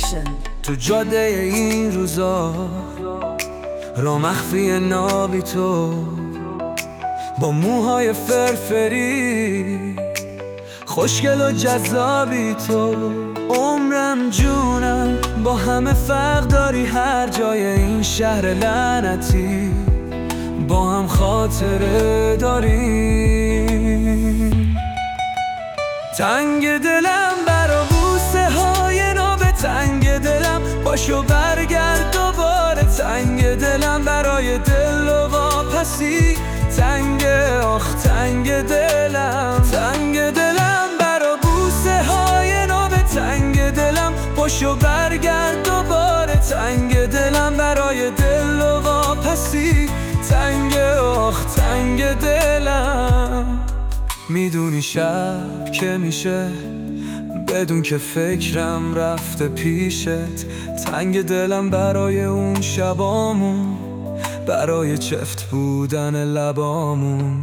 Production. تو جاده این روزا را مخفی نابی تو، با موهای فرفری خوشگل و جذابی تو. عمرم جونم با همه فرق داری، هر جای این شهر لعنتی با هم خاطره داریم. تنگ دلم برا بوسه های ناب، تنگ دلم باشو برگرد دوباره، تنگ دلم برای دل و واپسی، تنگ آخ تنگ دلم، تنگ دلم برا بوسه های ناب، تنگ دلم باشو برگرد دوباره، تنگ دلم برای دل و واپسی، تنگ آخ تنگ دلم. میدونی شب که میشه بدون که فکرم رفته پیشت، تنگ دلم برای اون شبامون، برای چفت بودن لبامون.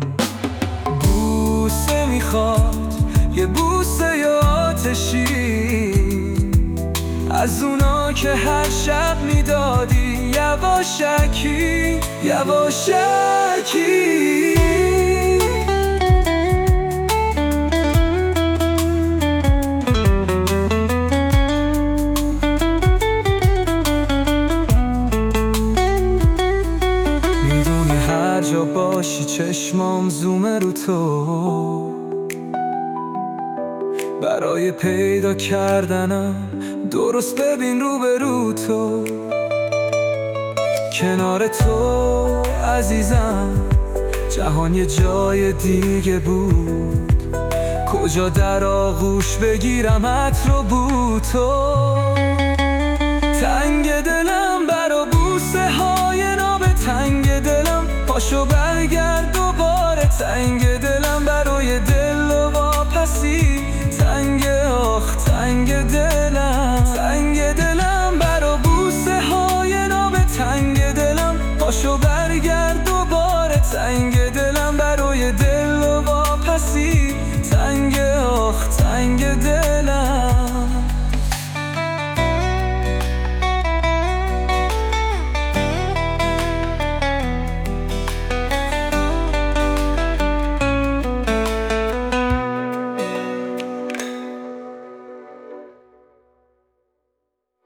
بوسه میخواد یه بوسه یا آتشی، از اونا که هر شب میدادی یواشکی یواشکی. جا باشی چشمام زومه رو تو، برای پیدا کردنم درست ببین رو به رو تو. کنار تو عزیزم جهان یه جای دیگه بود، کجا در آغوش بگیرم عطر و بو تو.